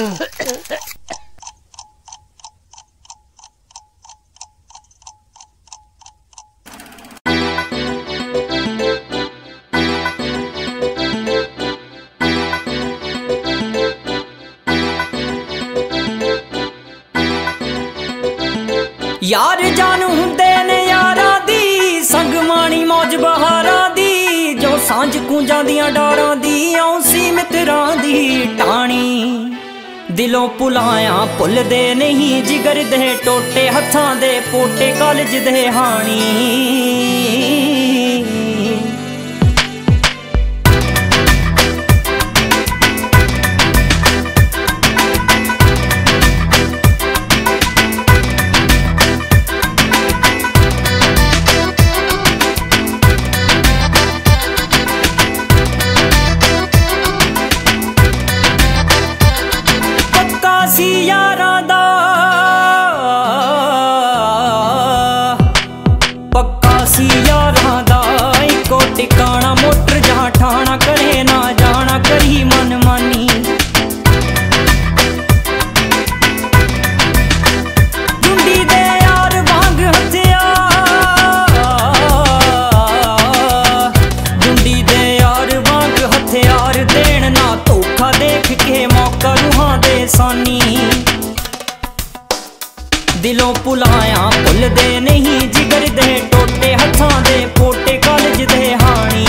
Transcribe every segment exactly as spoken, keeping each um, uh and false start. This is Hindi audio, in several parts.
यार जान हुंदे ने यारां दी संग माणी मौज बहारां दी जो सांझ कूंजां दियां डारां दी औसी मित्रां दी टाणी दिलों भुलाया भुलदे नहीं जिगर दे टोटे हत्थां दे पोटे कॉलेज दे हाणी यारां दा पक्का सी यारां दा इको टिकाना मोटर जहां ठाना करे ना जाना करी मन मानी जुंडी दे यार वांग हथिया जुंडी दे यार वांग हथियार देन ना धोखा देख के मौका रूहां दे सानी दिलों भुलाया भुलदे नहीं जिगर दे टोटे हत्थां दे पोटे कॉलेज दे हाणी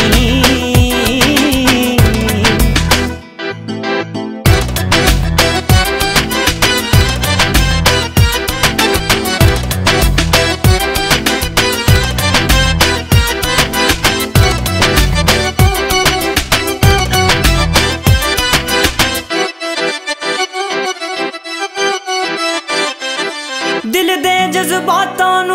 दिल दे जज्बातां नू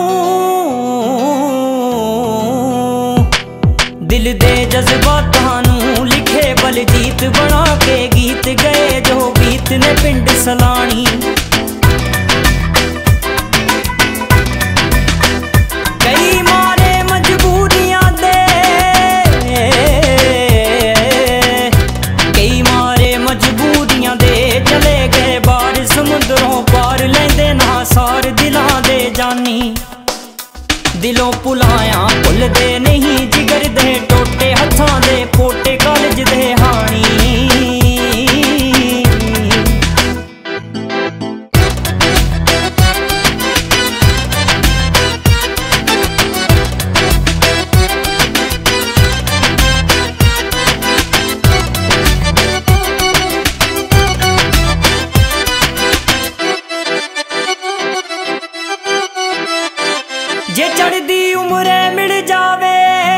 दिल दे जज्बातां नू लिखे बलजीत बना के गीत गए जो बीत ने पिंड सलानी कई मारे मजबूरियां दे कई मारे मजबूरियां दे चले गए बाहर समुद्रों पार लेंदे ना सार दिलां दे जानी दिलों भुलाया भुलदे नहीं जिगर दे टोटे हत्थां दे पोटे कॉलेज दे हाणी जे चढ़दी उम्रे मिल जावे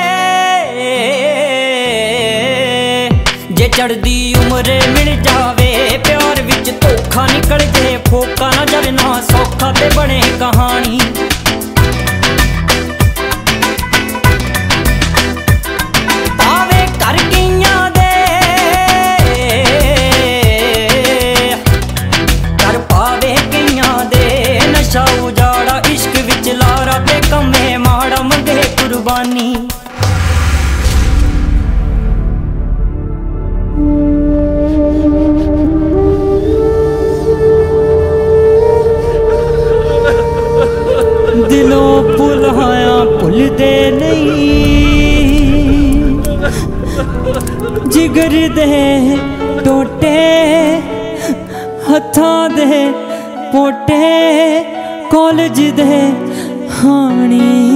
जे चढ़दी उम्रे मिल जावे प्यार विच धोखा निकल जे फोका नजर ना सौखा ते बने कहानी पावे कर गईयां दे कर पावे गईयां दे नशा उजाड़ा इश्क विच लारा ते कमे माड़ा मंगे कुर्बानी दिलों भुलाया भुलदे नहीं जिगर दे टोटे हत्थां दे पोटे कॉलेज दे हाणी।